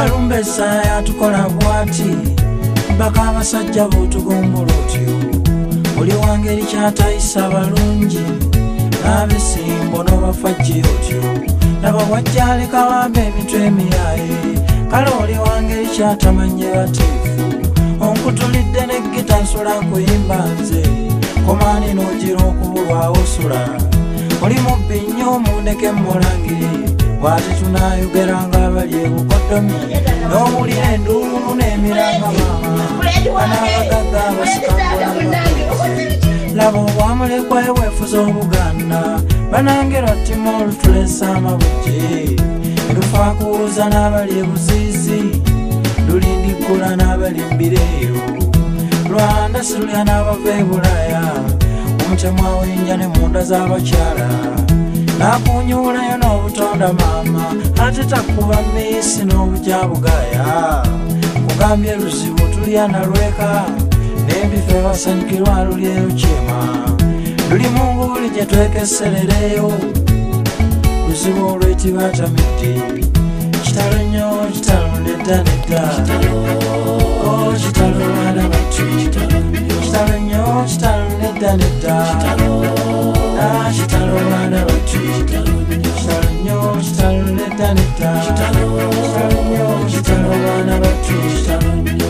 Balumbesa yatukola bwati mpaka abasajja b'otugombolo otyo buli wangeri kyatayisa balungi n'abesimbo n'obafajje otyo naba wajjaleka wambe emitwe emiyaye kale oli wangeri kyatamanye bateefu onkutulidde n'eggita nsula nkuyimba nze komaani n'ogira okubulwawo sula oli mubbi nnyo omundeke mmulangire bw'ati tunaayogeranga abali ebukoddomi n'owulira enduulu n'emiranga maama anaabagagga abasikangula laba obwamulekwa eweefuza obuganda banange lwattima olutulesa amabujje lufakuuza n'abali ebuziizi lulindiggula n'abali mbireero lwanda silulya n'abava ebulaya omutemu awenja ne munda z'abakyala nakunyuulayo n'obutonda maama ate takuba miisi n'obujabugaya kugambye luzibu tulya nalweka n'ebife basanyukirwa lulyeyo kyema luli mu nguuli gye twekeserereyo luzibu olwetibatamidde kitalo nnyo kitalo nedda nedda kitalo lwana batu kitalo nnyo kitalo nedda nedda kitalo lwana batu kitalo nnyo kitalo nedda nedda kitalo nnyo kitalo lwana batu kitalo nnyo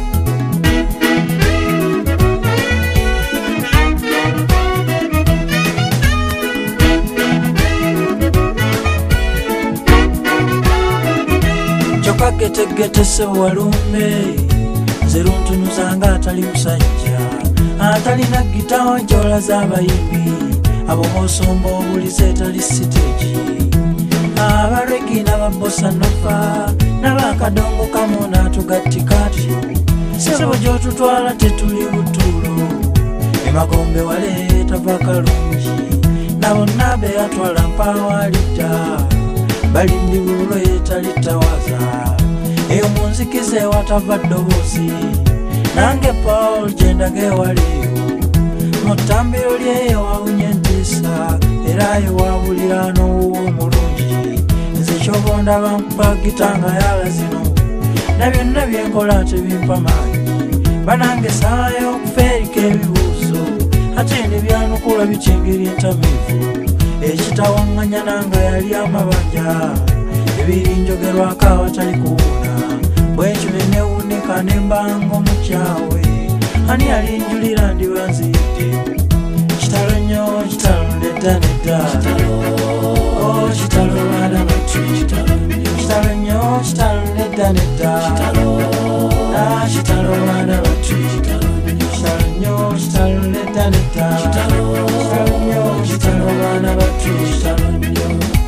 Gete se walume zeruntunuzanga atali musajja atalina gitawo njola z'abayimbi abo musombo obulize etali siteegi abaregi n'ababosa nova n'abakadongo kamu n'atugattikati sebo gy'otutwala tetuli butuulo emagombe wale tava kalungi nabo nabe atwala mpawalidda balindi bululo yetalitawaza eyo munzikize watava ddoboozi nange Paul gyendage waliyo mu ttambiro lyeyo wawunya entiisa era yewabulira n'owuwo omulungi nze kyobonda bankupa gitanga yala zino na byonna byenkola tebimpa maanyi banange saayo okufeerika ebibuuzo ate ne byanukula bikyengeri entamiivu ekitawaŋŋanya nanga yali amabanja ebiri njogerwako awatali kuwuna bwekyo nenewunika nembanga omukyawe ani yalinjulira ndibanziyidde kitalo nnyo kitalo nedda nedda kitalo lwana batu kitalo nnyo kitalo nedda nedda kitalo lwana batu kitalo nnyo kitalo nedda nedda kitalo nnyo kitalo lwana batu kitalo nnyo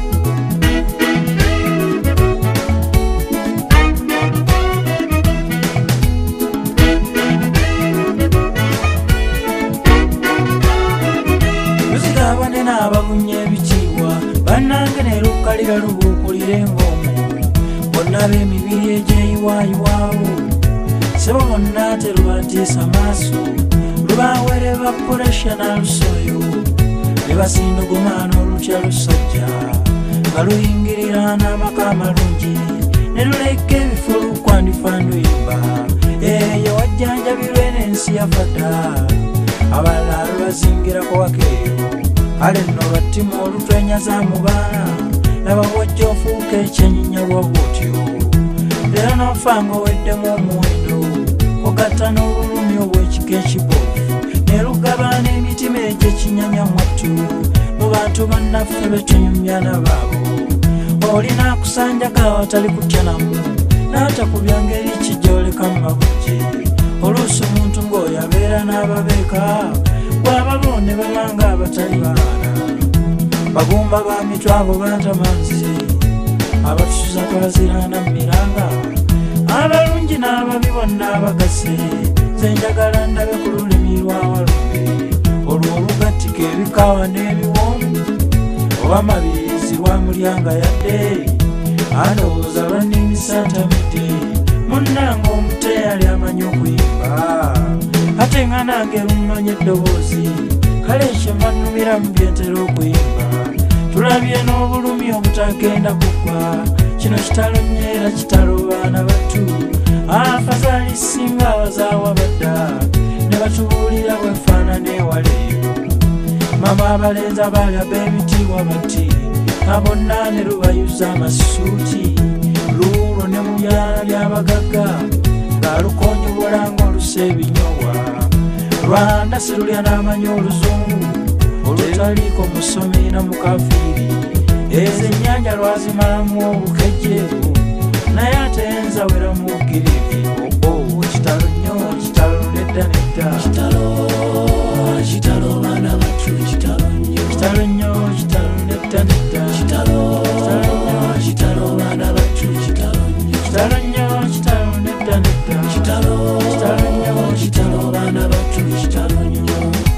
ababunye ebitiibwa bannange ne lukkalira lubuukulire ng'omu bonna b'emibiri egyeyiwaayiwaawo sebo bonna terubatiisa maaso lubawereba puresha n'alusoyo ne basinduguma n'olutya lusajja nga luyingirira n'amaka amalungi ne luleka ebifulu kwandifa nduyimba eyo wajjanjabirwe n'ensi yafadda abalala lubazingirako wakeeyo kale nno lwattima olutwenyaza mu baana nabawajja ofuuka ekyenyinya lwa bwotyo era n'ofa ng'oweddemu omuwendo ogatta n'obulumi obw'ekika ekiboofu ne lugabana emitima egy'ekinyanya mwattu mu bantu bannaffe betunyumya nabaabo olina akusanjako awatali kutya namu n'atakubya ngeri kijoleka mu mabujje oluusi omuntu ng'oyo abeera n'ababeeka bw'ababo ne balanga abatali baana bagumba ba mitwabo bantamanzi abatusuza twazirana mu miranga abalungi n'ababi bonna abagase ze njagala ndabe ku lulimi lwa walumbe olwo olugattika ebikawa n'ebiwoomu oba mabirizi lwa mulyanga yadde andowooza lwannimisa ntamidde munnanga omuteyali amanyi okuyimba ate nga nange lunnonye eddoboozi kale ekyo mbannumira mu byentera okuyimba tulabye n'obulumi obutagenda kugwa kino kitalo nyeera kitalo baana battu afazali singa abazaawa badda ne batubuulira bwefaanana ewaleero mama abalenzi abaali ab'ebitiibwa bati abonna ne lubayuza amasuuti luulo ne mu byala by'abagagga ng'alukonyobola ng'olusa ebinyowa Rwanda sirulya n'amanya oluzungu olutaliiko musomi na mukafiiri ezo ennyanja lwazimalamu obukejjeeru naye ate enzawera mu bugirivi kitalo nnyo kitalo nedda nedda kitalo baana battu kitalo nnyo kitalo nedda nedda kitalo baana battu kitalo nnyo kitalo nedda nedda kitalo nnyo kitalo baana battu kitalo nnyo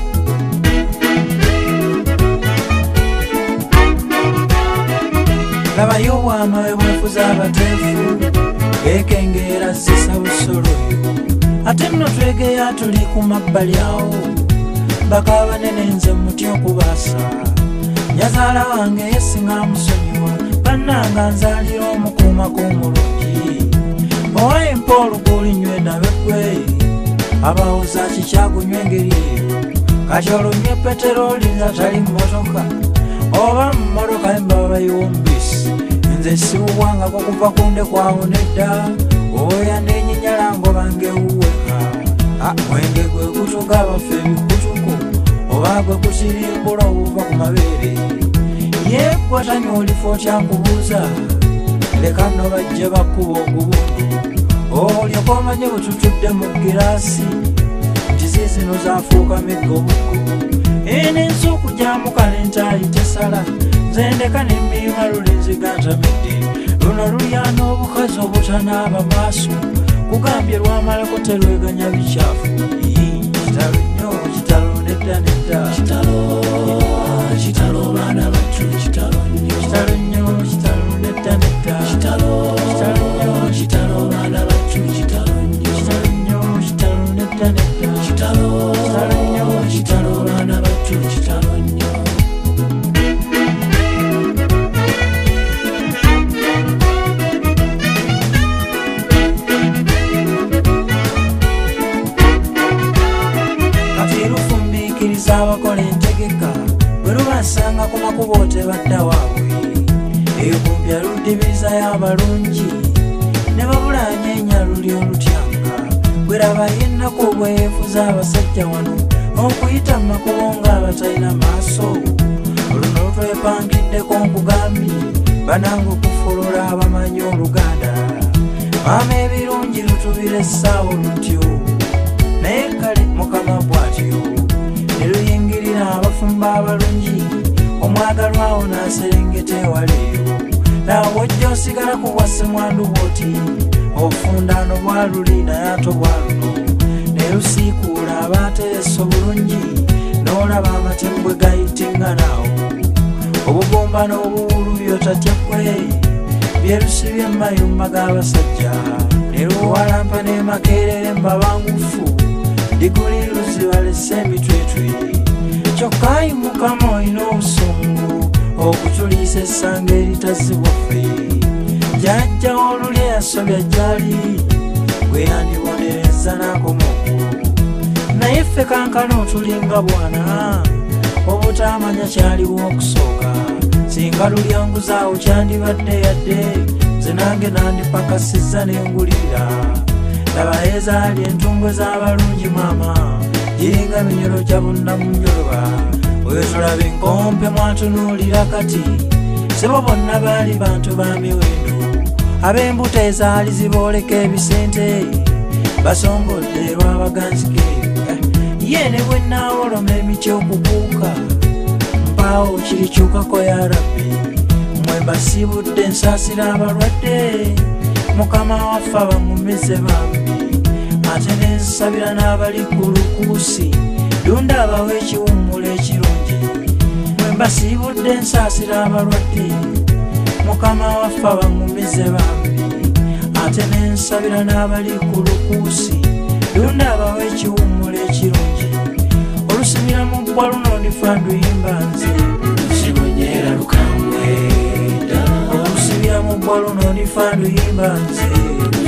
labayo obwama bwebufuza abateefu gekengera zisa busoloyo ate nno twegeya tuli ku mabbali awo baka banene nze muti okubaasa nyazaala wange yesinga musonyiwa bannanga nzaalira omukuumako omulungi owaye mpa oluguli nywe nabeggwe abawoza kikyagunywa engeri eyo kati olunye peteroli nga tali mmotoka oba mmotoka embabayiwombisi nze siwuwangako kuva kunde kwawo nedda oya nenyinyala ngobange uweka mwenge gwe kutuga abafe ebikutuko oba gwe kusirimbula obuva ku mabeere yekwatanya olifo otyankubuuza leka nno bajje bakkuba ogubundu olyoka omanye bwetutudde mu giraasi nti ziizino zafuuka miggobugo enensuku gyamukale ntaali tesala nzendeka nemmima lulinzigantamidde luno lulyana obukazi obutanaaba maaso kugambye lwamalako terweganya bikyafu kitalo nnyo kitalo nedda nedda kitalo baana battu kitalo nnyo kitalo nedda nedda kitalo nnyo kitalo baana battu kitalo nnyo kitalo nedda nedda kitalo nnyo kitalo baana battu kitalo nnyo abakola entegeka bwe lubasanga ku makubo tebadda waabwe eyo kumpya ludibiriza y'abalungi ne babulanya enyaluli olutyanga bweraba yennaku obweyefuza abasajja wano okuyita mu makubo ng'abatalina maaso luno lutwepangiddeko nkugambye bananga okufulula abamanyi oluganda maama ebirungi lutubira essaawo lutyo naye kale mukama bw'atyo neluyingirira abafumba abalungi omwagalwawo n'aserengeta ewaleero nawe ojja osigala ku bwa ssemwandu bwoti obufundano bwaluli naye ato bwaluno ne lusiikuula abaateresa obulungi n'olaba amatembwe gayitinganawo obugomba n'obuwulu byotatyakwe byelusibye emayumba g'abasajja ne luwalampa n'emakerere mbabangufu diguli luzibalese emitwetwe kyokka mukama olina obusungu okutuliisa essanga eritazibwaffe jjajja oluli eyasobya gyali gwe yandibonereza n'akomaokulu naye ffe kankana otulinga bwana obutamanya kyaliwo okusooka singa lulyanguzaawo kyandibadde yadde nze nange nandipakasizza n'engulira laba ezaali entumbwe z'abalungi maama giringa minyolo gya bonna mu njoloba oyo tulaba enkompe mwatunuulira kati sebo bonna baali bantu ba miwendo ab'embuto ezaali zibooleka ebisente basongodde lwabaganzike ye ne bwe naawoloma emiti okubuuka mpaawo kirikyukako ya rabbi mmwe basibudde nsaasira abalwadde mukama waffe abamumize bambi ate nensabira n'abali ku lukuusi lunda abawa ekiwummulo ekirungi mmwe mbasiibudde nsaasira abalwadde mukama waffe abamumize bambi ate nensabira n'abali ku lukuusi lunda abawa ekiwummulo ekirungi olusibira mu bbwa luno ndifa nduyimba nze lusibonyera lukambwe olusibira mu mugwa luno ndifa nduyimba nze